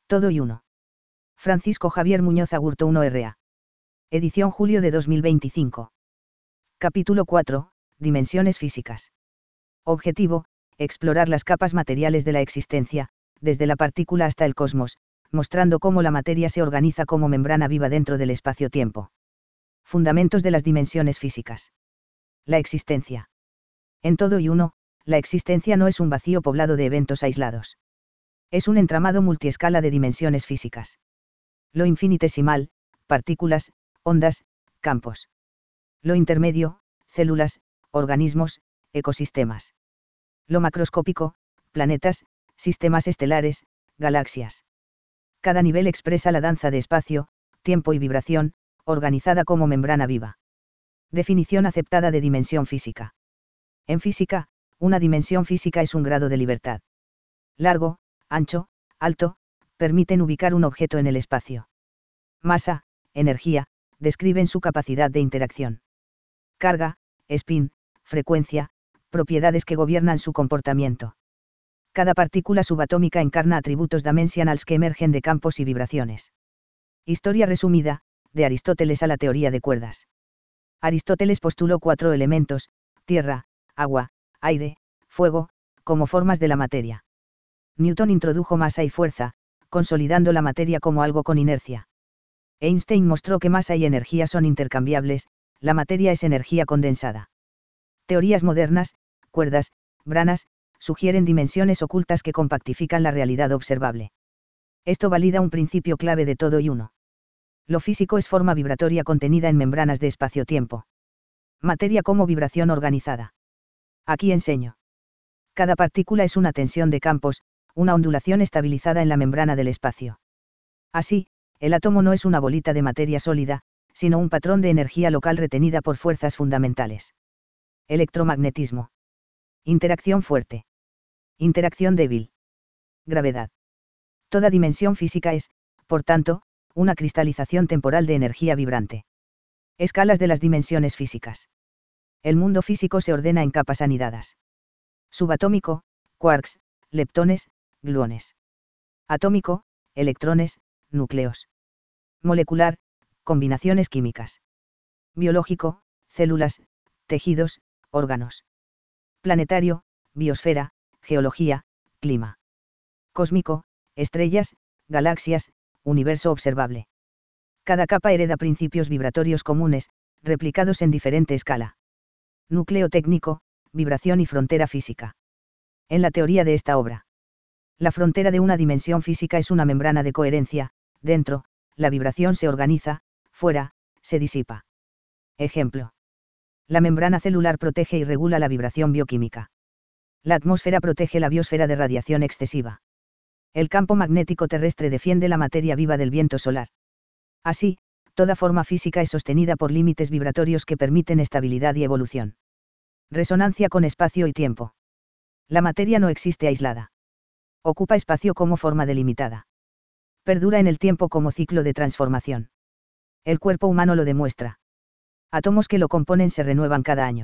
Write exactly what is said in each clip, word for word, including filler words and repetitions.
Todo y uno. Francisco Javier Muñoz Agurto uno R A. Edición julio de dos mil veinticinco. Capítulo cuatro. Dimensiones físicas. Objetivo: explorar las capas materiales de la existencia, desde la partícula hasta el cosmos, mostrando cómo la materia se organiza como membrana viva dentro del espacio-tiempo. Fundamentos de las dimensiones físicas. La existencia. En todo y uno, la existencia no es un vacío poblado de eventos aislados. Es un entramado multiescala de dimensiones físicas. Lo infinitesimal, partículas, ondas, campos. Lo intermedio, células, organismos, ecosistemas. Lo macroscópico, planetas, sistemas estelares, galaxias. Cada nivel expresa la danza de espacio, tiempo y vibración, organizada como membrana viva. Definición aceptada de dimensión física. En física, una dimensión física es un grado de libertad. Largo, ancho, alto, permiten ubicar un objeto en el espacio. Masa, energía, describen su capacidad de interacción. Carga, spin, frecuencia, propiedades que gobiernan su comportamiento. Cada partícula subatómica encarna atributos dimensionales que emergen de campos y vibraciones. Historia resumida, de Aristóteles a la teoría de cuerdas. Aristóteles postuló cuatro elementos: tierra, agua, aire, fuego, como formas de la materia. Newton introdujo masa y fuerza, consolidando la materia como algo con inercia. Einstein mostró que masa y energía son intercambiables, la materia es energía condensada. Teorías modernas, cuerdas, branas, sugieren dimensiones ocultas que compactifican la realidad observable. Esto valida un principio clave de todo y uno. Lo físico es forma vibratoria contenida en membranas de espacio-tiempo. Materia como vibración organizada. Aquí enseño. Cada partícula es una tensión de campos, una ondulación estabilizada en la membrana del espacio. Así, el átomo no es una bolita de materia sólida, sino un patrón de energía local retenida por fuerzas fundamentales. Electromagnetismo. Interacción fuerte. Interacción débil. Gravedad. Toda dimensión física es, por tanto, una cristalización temporal de energía vibrante. Escalas de las dimensiones físicas. El mundo físico se ordena en capas anidadas. Subatómico, quarks, leptones, gluones. Atómico, electrones, núcleos. Molecular, combinaciones químicas. Biológico, células, tejidos, órganos. Planetario, biosfera, geología, clima. Cósmico, estrellas, galaxias, universo observable. Cada capa hereda principios vibratorios comunes, replicados en diferente escala. Núcleo técnico, vibración y frontera física. En la teoría de esta obra, la frontera de una dimensión física es una membrana de coherencia: dentro, la vibración se organiza; fuera, se disipa. Ejemplo. La membrana celular protege y regula la vibración bioquímica. La atmósfera protege la biosfera de radiación excesiva. El campo magnético terrestre defiende la materia viva del viento solar. Así, toda forma física es sostenida por límites vibratorios que permiten estabilidad y evolución. Resonancia con espacio y tiempo. La materia no existe aislada. Ocupa espacio como forma delimitada. Perdura en el tiempo como ciclo de transformación. El cuerpo humano lo demuestra. Átomos que lo componen se renuevan cada año.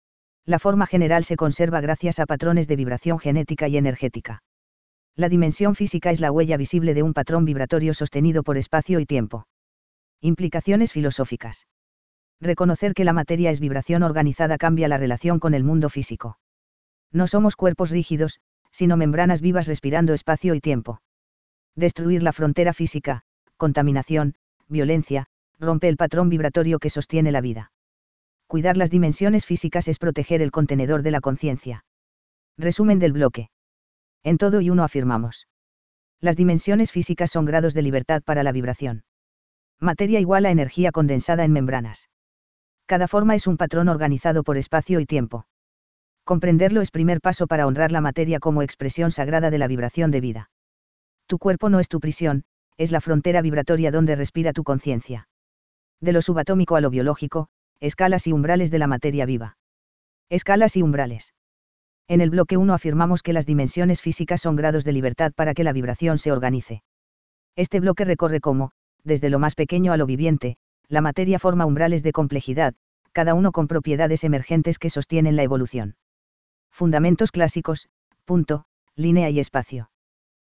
La forma general se conserva gracias a patrones de vibración genética y energética. La dimensión física es la huella visible de un patrón vibratorio sostenido por espacio y tiempo. Implicaciones filosóficas. Reconocer que la materia es vibración organizada cambia la relación con el mundo físico. No somos cuerpos rígidos, sino membranas vivas respirando espacio y tiempo. Destruir la frontera física, contaminación, violencia, rompe el patrón vibratorio que sostiene la vida. Cuidar las dimensiones físicas es proteger el contenedor de la conciencia. Resumen del bloque. En todo y uno afirmamos. Las dimensiones físicas son grados de libertad para la vibración. Materia igual a energía condensada en membranas. Cada forma es un patrón organizado por espacio y tiempo. Comprenderlo es primer paso para honrar la materia como expresión sagrada de la vibración de vida. Tu cuerpo no es tu prisión, es la frontera vibratoria donde respira tu conciencia. De lo subatómico a lo biológico, escalas y umbrales de la materia viva. Escalas y umbrales. En el bloque uno afirmamos que las dimensiones físicas son grados de libertad para que la vibración se organice. Este bloque recorre cómo, desde lo más pequeño a lo viviente, la materia forma umbrales de complejidad, cada uno con propiedades emergentes que sostienen la evolución. Fundamentos clásicos, punto, línea y espacio.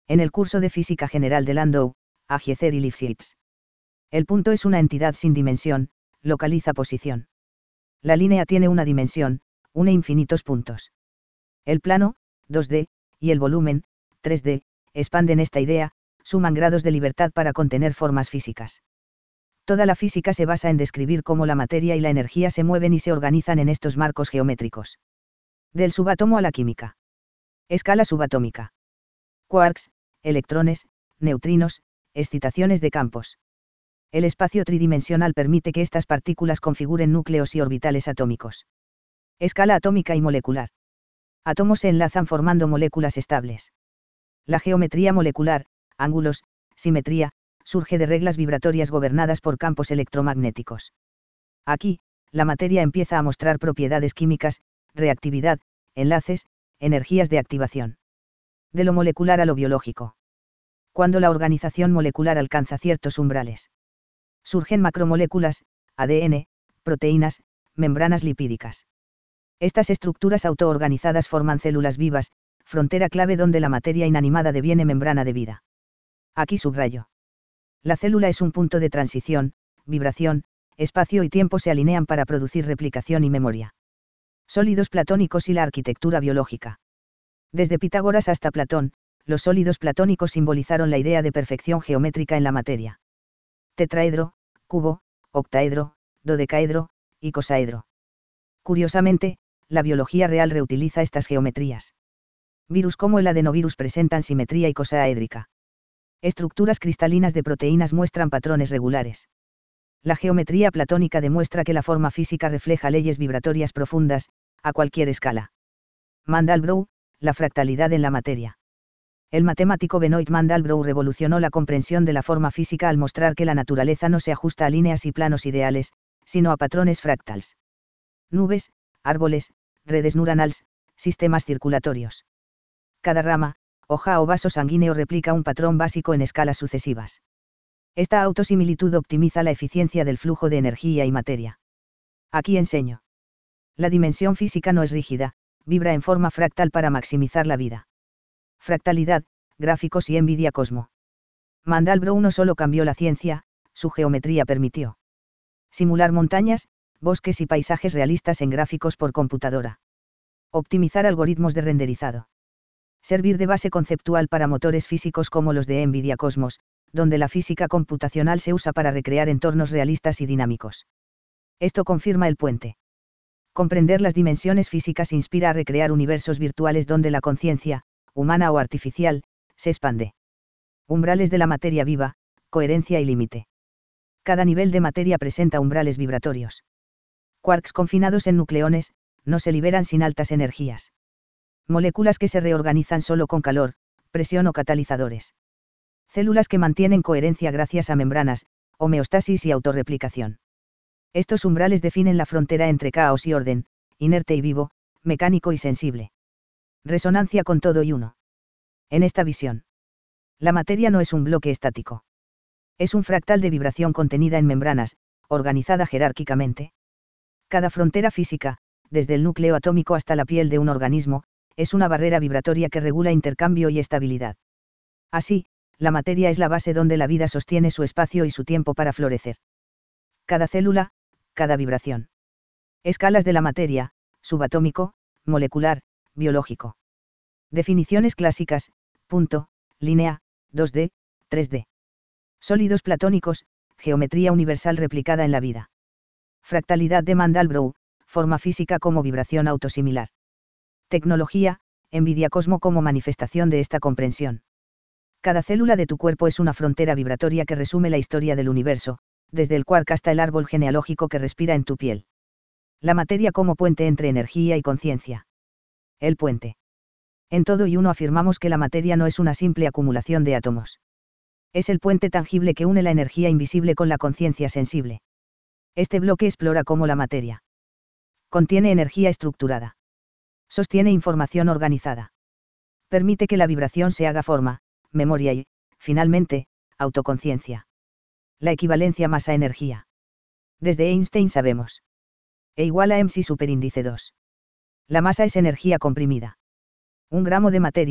En el curso de Física General de Landau, Althusser y Lipschitz. El punto es una entidad sin dimensión, localiza posición. La línea tiene una dimensión, une infinitos puntos. El plano, dos D, y el volumen, tres D, expanden esta idea, suman grados de libertad para contener formas físicas. Toda la física se basa en describir cómo la materia y la energía se mueven y se organizan en estos marcos geométricos. Del subatómo a la química. Escala subatómica. Quarks, electrones, neutrinos, excitaciones de campos. El espacio tridimensional permite que estas partículas configuren núcleos y orbitales atómicos. Escala atómica y molecular. Átomos se enlazan formando moléculas estables. La geometría molecular, ángulos, simetría, surge de reglas vibratorias gobernadas por campos electromagnéticos. Aquí, la materia empieza a mostrar propiedades químicas, reactividad, enlaces, energías de activación. De lo molecular a lo biológico. Cuando la organización molecular alcanza ciertos umbrales, surgen macromoléculas, A D N, proteínas, membranas lipídicas. Estas estructuras autoorganizadas forman células vivas, frontera clave donde la materia inanimada deviene membrana de vida. Aquí subrayo. La célula es un punto de transición, vibración, espacio y tiempo se alinean para producir replicación y memoria. Sólidos platónicos y la arquitectura biológica. Desde Pitágoras hasta Platón, los sólidos platónicos simbolizaron la idea de perfección geométrica en la materia. Tetraedro, cubo, octaedro, dodecaedro, icosaedro. Curiosamente, la biología real reutiliza estas geometrías. Virus como el adenovirus presentan simetría icosaédrica. Estructuras cristalinas de proteínas muestran patrones regulares. La geometría platónica demuestra que la forma física refleja leyes vibratorias profundas, a cualquier escala. Mandelbrot, la fractalidad en la materia. El matemático Benoit Mandelbrot revolucionó la comprensión de la forma física al mostrar que la naturaleza no se ajusta a líneas y planos ideales, sino a patrones fractals. Nubes, árboles, redes neuronales, sistemas circulatorios. Cada rama, hoja o vaso sanguíneo replica un patrón básico en escalas sucesivas. Esta autosimilitud optimiza la eficiencia del flujo de energía y materia. Aquí enseño. La dimensión física no es rígida, vibra en forma fractal para maximizar la vida. Fractalidad, gráficos y Nvidia Cosmo. Mandelbrot no solo cambió la ciencia, su geometría permitió simular montañas, bosques y paisajes realistas en gráficos por computadora. Optimizar algoritmos de renderizado. Servir de base conceptual para motores físicos como los de Nvidia Cosmos, donde la física computacional se usa para recrear entornos realistas y dinámicos. Esto confirma el puente. Comprender las dimensiones físicas inspira a recrear universos virtuales donde la conciencia, humana o artificial, se expande. Umbrales de la materia viva, coherencia y límite. Cada nivel de materia presenta umbrales vibratorios. Quarks confinados en nucleones, no se liberan sin altas energías. Moléculas que se reorganizan solo con calor, presión o catalizadores. Células que mantienen coherencia gracias a membranas, homeostasis y autorreplicación. Estos umbrales definen la frontera entre caos y orden, inerte y vivo, mecánico y sensible. Resonancia con todo y uno. En esta visión, la materia no es un bloque estático. Es un fractal de vibración contenida en membranas, organizada jerárquicamente. Cada frontera física, desde el núcleo atómico hasta la piel de un organismo, es una barrera vibratoria que regula intercambio y estabilidad. Así, la materia es la base donde la vida sostiene su espacio y su tiempo para florecer. Cada célula, cada vibración. Escalas de la materia, subatómico, molecular, biológico. Definiciones clásicas, punto, línea, dos D, tres D. Sólidos platónicos, geometría universal replicada en la vida. Fractalidad de Mandelbrot, forma física como vibración autosimilar. Tecnología, Nvidia Cosmo como manifestación de esta comprensión. Cada célula de tu cuerpo es una frontera vibratoria que resume la historia del universo, desde el quark hasta el árbol genealógico que respira en tu piel. La materia como puente entre energía y conciencia. El puente. En todo y uno afirmamos que la materia no es una simple acumulación de átomos. Es el puente tangible que une la energía invisible con la conciencia sensible. Este bloque explora cómo la materia contiene energía estructurada. Sostiene información organizada. Permite que la vibración se haga forma, memoria y, finalmente, autoconciencia. La equivalencia masa-energía. Desde Einstein sabemos. E igual a M C superíndice dos. La masa es energía comprimida. Un gramo de materia,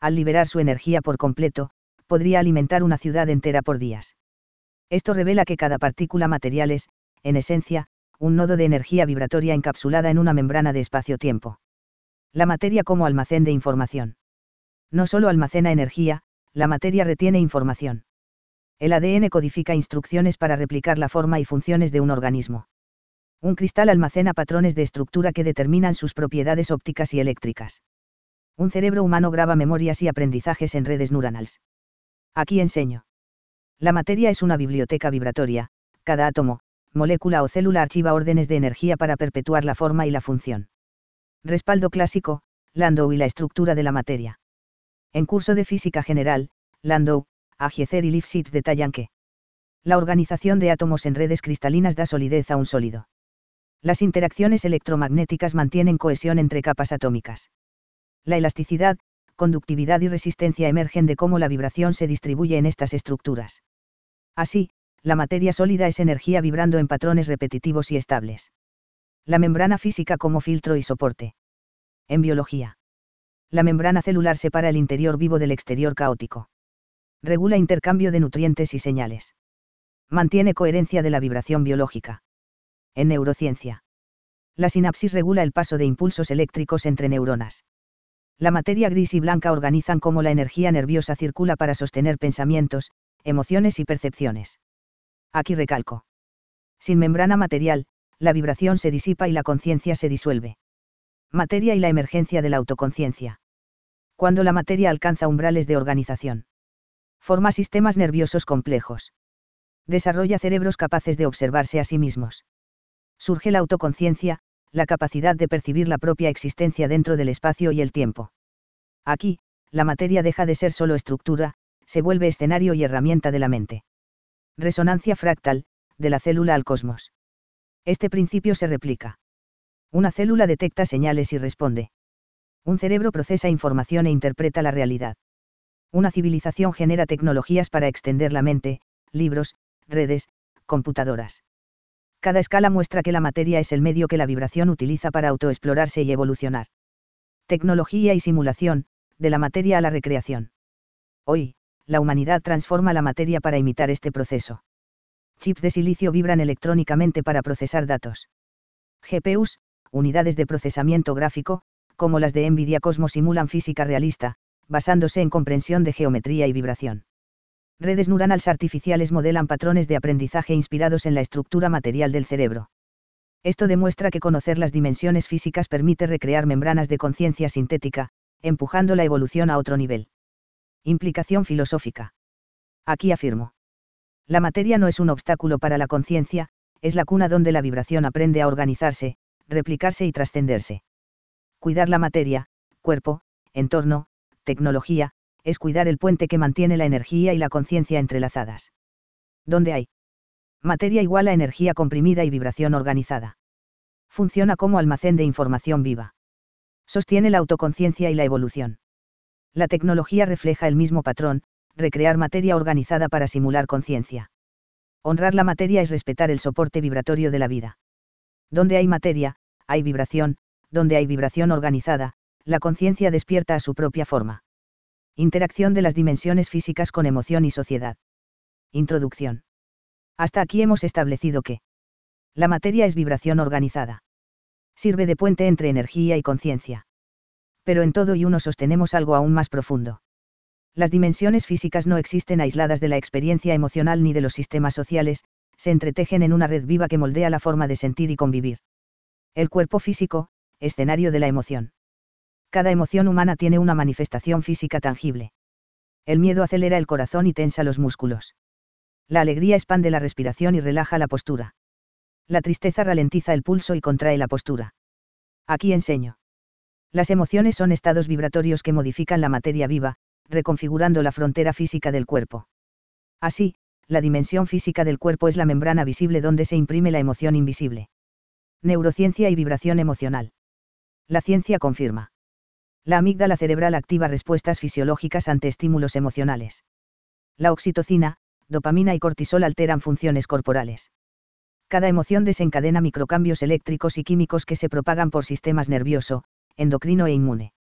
al liberar su energía por completo, podría alimentar una ciudad entera por días. Esto revela que cada partícula material es, en esencia, un nodo de energía vibratoria encapsulada en una membrana de espacio-tiempo. La materia como almacén de información. No solo almacena energía, la materia retiene información. El A D N codifica instrucciones para replicar la forma y funciones de un organismo. Un cristal almacena patrones de estructura que determinan sus propiedades ópticas y eléctricas. Un cerebro humano graba memorias y aprendizajes en redes neuronales. Aquí enseño. La materia es una biblioteca vibratoria, cada átomo, molécula o célula archiva órdenes de energía para perpetuar la forma y la función. Respaldo clásico, Landau y la estructura de la materia. En curso de física general, Landau, Althusser y Lifshitz detallan que la organización de átomos en redes cristalinas da solidez a un sólido. Las interacciones electromagnéticas mantienen cohesión entre capas atómicas. La elasticidad, conductividad y resistencia emergen de cómo la vibración se distribuye en estas estructuras. Así, la materia sólida es energía vibrando en patrones repetitivos y estables. La membrana física como filtro y soporte. En biología, la membrana celular separa el interior vivo del exterior caótico. Regula intercambio de nutrientes y señales. Mantiene coherencia de la vibración biológica. En neurociencia, la sinapsis regula el paso de impulsos eléctricos entre neuronas. La materia gris y blanca organizan cómo la energía nerviosa circula para sostener pensamientos, emociones y percepciones. Aquí recalco. Sin membrana material, la vibración se disipa y la conciencia se disuelve. Materia y la emergencia de la autoconciencia. Cuando la materia alcanza umbrales de organización, forma sistemas nerviosos complejos. Desarrolla cerebros capaces de observarse a sí mismos. Surge la autoconciencia, la capacidad de percibir la propia existencia dentro del espacio y el tiempo. Aquí, la materia deja de ser solo estructura, se vuelve escenario y herramienta de la mente. Resonancia fractal, de la célula al cosmos. Este principio se replica. Una célula detecta señales y responde. Un cerebro procesa información e interpreta la realidad. Una civilización genera tecnologías para extender la mente, libros, redes, computadoras. Cada escala muestra que la materia es el medio que la vibración utiliza para autoexplorarse y evolucionar. Tecnología y simulación, de la materia a la recreación. Hoy, la humanidad transforma la materia para imitar este proceso. Chips de silicio vibran electrónicamente para procesar datos. G P Us, unidades de procesamiento gráfico, como las de Nvidia Cosmos simulan física realista, basándose en comprensión de geometría y vibración. Redes neuronales artificiales modelan patrones de aprendizaje inspirados en la estructura material del cerebro. Esto demuestra que conocer las dimensiones físicas permite recrear membranas de conciencia sintética, empujando la evolución a otro nivel. Implicación filosófica. Aquí afirmo. La materia no es un obstáculo para la conciencia, es la cuna donde la vibración aprende a organizarse, replicarse y trascenderse. Cuidar la materia, cuerpo, entorno, tecnología, es cuidar el puente que mantiene la energía y la conciencia entrelazadas. ¿Dónde hay materia igual a energía comprimida y vibración organizada? Funciona como almacén de información viva. Sostiene la autoconciencia y la evolución. La tecnología refleja el mismo patrón, recrear materia organizada para simular conciencia. Honrar la materia es respetar el soporte vibratorio de la vida. Donde hay materia, hay vibración, donde hay vibración organizada, la conciencia despierta a su propia forma. Interacción de las dimensiones físicas con emoción y sociedad. Introducción. Hasta aquí hemos establecido que la materia es vibración organizada. Sirve de puente entre energía y conciencia. Pero en todo y uno sostenemos algo aún más profundo. Las dimensiones físicas no existen aisladas de la experiencia emocional ni de los sistemas sociales, se entretejen en una red viva que moldea la forma de sentir y convivir. El cuerpo físico, escenario de la emoción. Cada emoción humana tiene una manifestación física tangible. El miedo acelera el corazón y tensa los músculos. La alegría expande la respiración y relaja la postura. La tristeza ralentiza el pulso y contrae la postura. Aquí enseño. Las emociones son estados vibratorios que modifican la materia viva, reconfigurando la frontera física del cuerpo. Así, la dimensión física del cuerpo es la membrana visible donde se imprime la emoción invisible. Neurociencia y vibración emocional. La ciencia confirma. La amígdala cerebral activa respuestas fisiológicas ante estímulos emocionales. La oxitocina, dopamina y cortisol alteran funciones corporales. Cada emoción desencadena microcambios eléctricos y químicos que se propagan por sistemas nervioso, endocrino e inmune.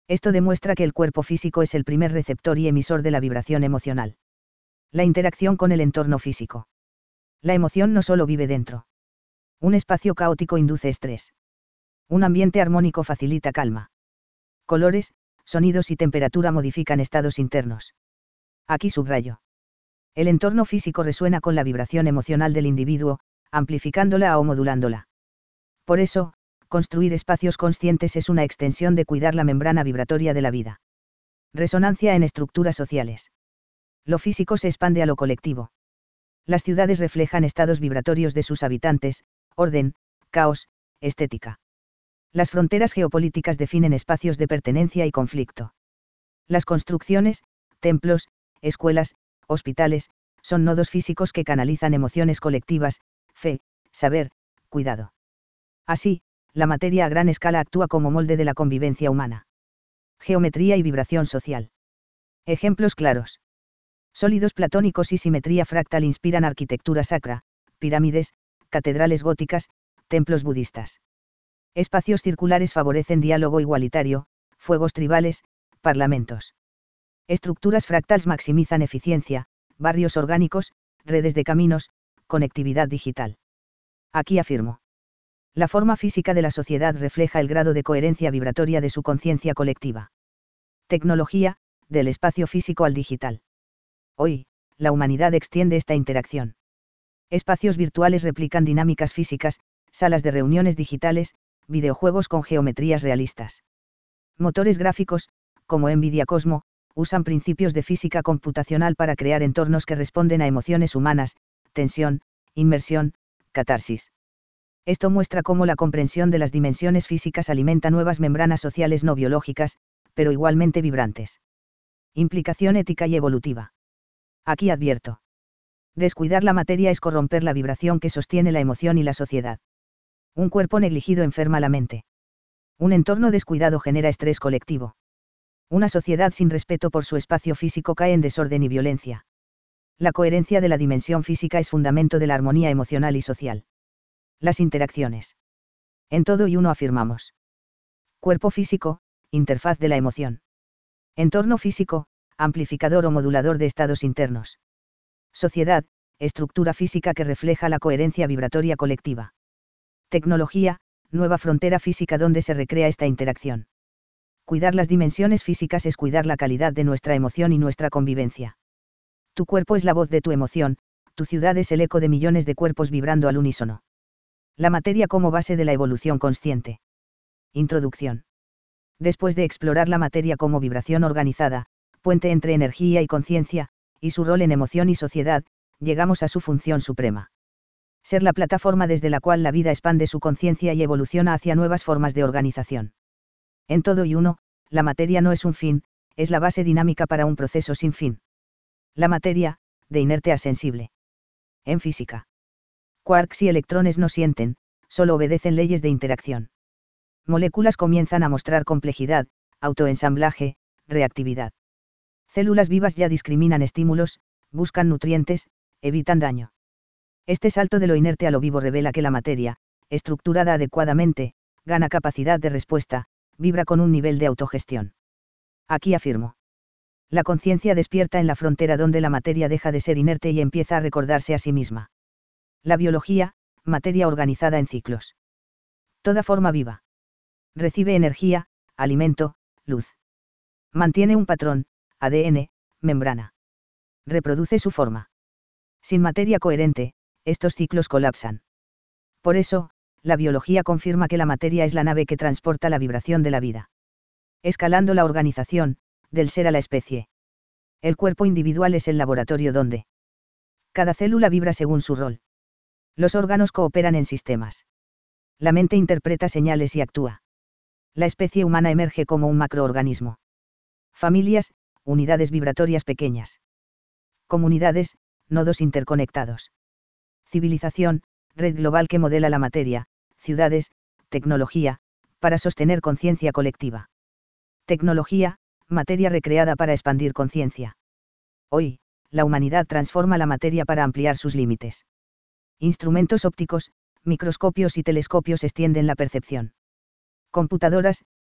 Esto demuestra que el cuerpo físico es el primer receptor y emisor de la vibración emocional. La interacción con el entorno físico. La emoción no solo vive dentro. Un espacio caótico induce estrés. Un ambiente armónico facilita calma. Colores, sonidos y temperatura modifican estados internos. Aquí subrayo. El entorno físico resuena con la vibración emocional del individuo, amplificándola o modulándola. Por eso, construir espacios conscientes es una extensión de cuidar la membrana vibratoria de la vida. Resonancia en estructuras sociales. Lo físico se expande a lo colectivo. Las ciudades reflejan estados vibratorios de sus habitantes, orden, caos, estética. Las fronteras geopolíticas definen espacios de pertenencia y conflicto. Las construcciones, templos, escuelas, hospitales, son nodos físicos que canalizan emociones colectivas, fe, saber, cuidado. Así, la materia a gran escala actúa como molde de la convivencia humana. Geometría y vibración social. Ejemplos claros. Sólidos platónicos y simetría fractal inspiran arquitectura sacra, pirámides, catedrales góticas, templos budistas. Espacios circulares favorecen diálogo igualitario, fuegos tribales, parlamentos. Estructuras fractals maximizan eficiencia, barrios orgánicos, redes de caminos, conectividad digital. Aquí afirmo. La forma física de la sociedad refleja el grado de coherencia vibratoria de su conciencia colectiva. Tecnología, del espacio físico al digital. Hoy, la humanidad extiende esta interacción. Espacios virtuales replican dinámicas físicas, salas de reuniones digitales, videojuegos con geometrías realistas. Motores gráficos, como Nvidia Cosmo, usan principios de física computacional para crear entornos que responden a emociones humanas, tensión, inmersión, catarsis. Esto muestra cómo la comprensión de las dimensiones físicas alimenta nuevas membranas sociales no biológicas, pero igualmente vibrantes. Implicación ética y evolutiva. Aquí advierto. Descuidar la materia es corromper la vibración que sostiene la emoción y la sociedad. Un cuerpo negligido enferma la mente. Un entorno descuidado genera estrés colectivo. Una sociedad sin respeto por su espacio físico cae en desorden y violencia. La coherencia de la dimensión física es fundamento de la armonía emocional y social. Las interacciones. En todo y uno afirmamos. Cuerpo físico, interfaz de la emoción. Entorno físico, amplificador o modulador de estados internos. Sociedad, estructura física que refleja la coherencia vibratoria colectiva. Tecnología, nueva frontera física donde se recrea esta interacción. Cuidar las dimensiones físicas es cuidar la calidad de nuestra emoción y nuestra convivencia. Tu cuerpo es la voz de tu emoción, tu ciudad es el eco de millones de cuerpos vibrando al unísono. La materia como base de la evolución consciente. Introducción. Después de explorar la materia como vibración organizada, puente entre energía y conciencia, y su rol en emoción y sociedad, llegamos a su función suprema. Ser la plataforma desde la cual la vida expande su conciencia y evoluciona hacia nuevas formas de organización. En todo y uno, la materia no es un fin, es la base dinámica para un proceso sin fin. La materia, de inerte a sensible. En física. Quarks y electrones no sienten, solo obedecen leyes de interacción. Moléculas comienzan a mostrar complejidad, autoensamblaje, reactividad. Células vivas ya discriminan estímulos, buscan nutrientes, evitan daño. Este salto de lo inerte a lo vivo revela que la materia, estructurada adecuadamente, gana capacidad de respuesta, vibra con un nivel de autogestión. Aquí afirmo. La conciencia despierta en la frontera donde la materia deja de ser inerte y empieza a recordarse a sí misma. La biología, materia organizada en ciclos. Toda forma viva. Recibe energía, alimento, luz. Mantiene un patrón, A D N, membrana. Reproduce su forma. Sin materia coherente, estos ciclos colapsan. Por eso, la biología confirma que la materia es la nave que transporta la vibración de la vida. Escalando la organización, del ser a la especie. El cuerpo individual es el laboratorio donde cada célula vibra según su rol. Los órganos cooperan en sistemas. La mente interpreta señales y actúa. La especie humana emerge como un macroorganismo. Familias, unidades vibratorias pequeñas. Comunidades, nodos interconectados. Civilización, red global que modela la materia, ciudades, tecnología, para sostener conciencia colectiva. Tecnología, materia recreada para expandir conciencia. Hoy, la humanidad transforma la materia para ampliar sus límites. Instrumentos ópticos, microscopios y telescopios extienden la percepción. Computadoras,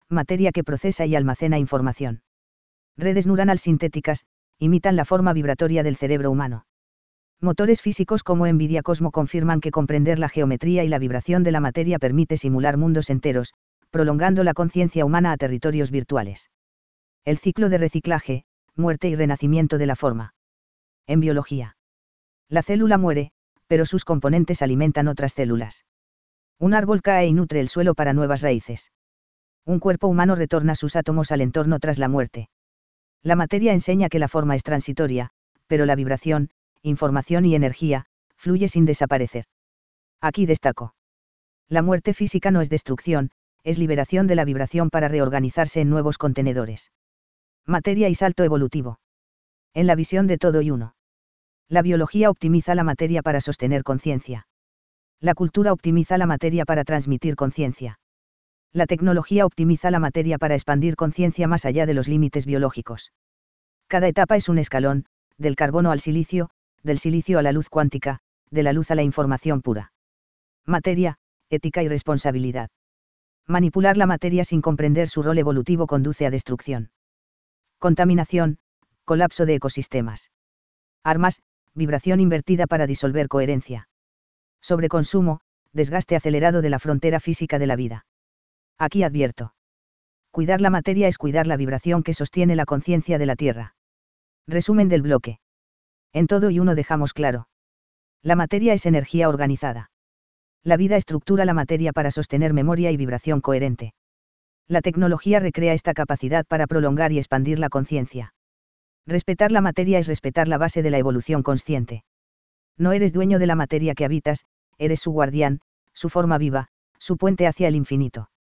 materia que procesa y almacena información. Redes neuronales sintéticas, imitan la forma vibratoria del cerebro humano. Motores físicos como Nvidia Cosmo confirman que comprender la geometría y la vibración de la materia permite simular mundos enteros, prolongando la conciencia humana a territorios virtuales. El ciclo de reciclaje, muerte y renacimiento de la forma. En biología. La célula muere, pero sus componentes alimentan otras células. Un árbol cae y nutre el suelo para nuevas raíces. Un cuerpo humano retorna sus átomos al entorno tras la muerte. La materia enseña que la forma es transitoria, pero la vibración, información y energía, fluye sin desaparecer. Aquí destaco. La muerte física no es destrucción, es liberación de la vibración para reorganizarse en nuevos contenedores. Materia y salto evolutivo. En la visión de todo y uno. La biología optimiza la materia para sostener conciencia. La cultura optimiza la materia para transmitir conciencia. La tecnología optimiza la materia para expandir conciencia más allá de los límites biológicos. Cada etapa es un escalón, del carbono al silicio, del silicio a la luz cuántica, de la luz a la información pura. Materia, ética y responsabilidad. Manipular la materia sin comprender su rol evolutivo conduce a destrucción. Contaminación, colapso de ecosistemas. Armas, vibración invertida para disolver coherencia. Sobreconsumo, desgaste acelerado de la frontera física de la vida. Aquí advierto. Cuidar la materia es cuidar la vibración que sostiene la conciencia de la Tierra. Resumen del bloque. En todo y uno dejamos claro. La materia es energía organizada. La vida estructura la materia para sostener memoria y vibración coherente. La tecnología recrea esta capacidad para prolongar y expandir la conciencia. Respetar la materia es respetar la base de la evolución consciente. No eres dueño de la materia que habitas, eres su guardián, su forma viva, su puente hacia el infinito.